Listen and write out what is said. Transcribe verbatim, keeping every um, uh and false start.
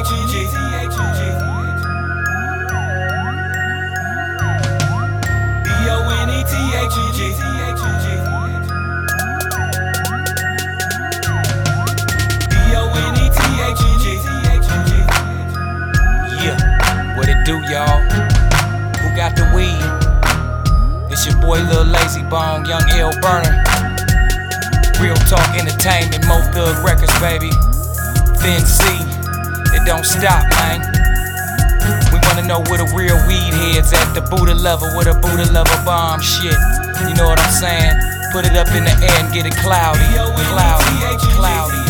Yeah, what it do, y'all? Who got the weed? It's your boy Lil Lazy Bone, Young L Burner. Real Talk Entertainment, Mo Thug Records, baby. Thin C, it don't stop, man. We wanna know where the real weed heads at, the Buddha level, where the Buddha level bomb shit. You know what I'm saying? Put it up in the air and get it cloudy, cloudy, cloudy.